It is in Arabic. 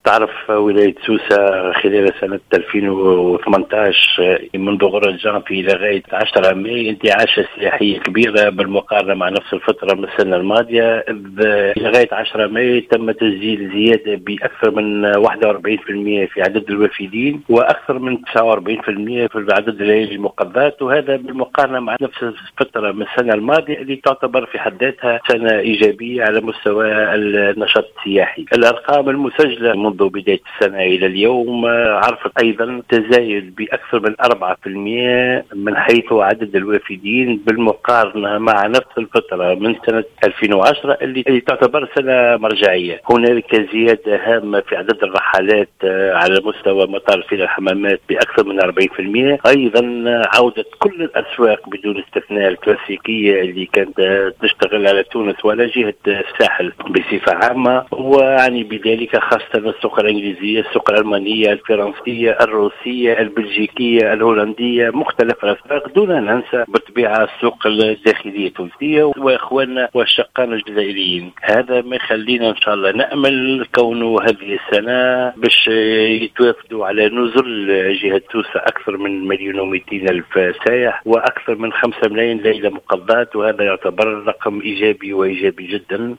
تعرف ولاية سوسة خلال سنة 2018 منذ غرة جانفي لغاية 10 ماي انتعاشة سياحية كبيرة بالمقارنة مع نفس الفترة من السنة الماضية. لغاية 10 ماي تم تسجيل زيادة بأكثر من 41% في عدد الوافدين وأكثر من 49% في عدد الليالي المقضات، وهذا بالمقارنة مع نفس الفترة من السنة الماضية اللي تعتبر في حد ذاتها سنة إيجابية على مستوى النشاط السياحي. الأرقام المسجلة منذ بداية السنة إلى اليوم عرفت أيضا تزايد بأكثر من 4% من حيث عدد الوافدين بالمقارنة مع نفس الفترة من سنة 2010 اللي تعتبر سنة مرجعية. هنالك زيادة هامة في عدد الرحلات على مستوى مطار فيلا الحمامات بأكثر من 40%. أيضا عودة كل الأسواق بدون استثناء الكلاسيكية اللي كانت تشتغل على تونس ولا جهة الساحل بصفة عامة، وعني بذلك خاصة السوق الإنجليزية، السوق الألمانية، الفرنسية، الروسية، البلجيكية، الهولندية، مختلف الأسواق، دون أن ننسى بالطبيعة السوق الداخلية التونسية وإخواننا والشقان الجزائريين. هذا ما يخلينا إن شاء الله نأمل كونه هذه السنة باش يتوافدوا على نزل جهة سوسة أكثر من 1,200,000 سائح وأكثر من 5 ملايين ليلة مقضات، وهذا يعتبر رقم إيجابي وإيجابي جدا.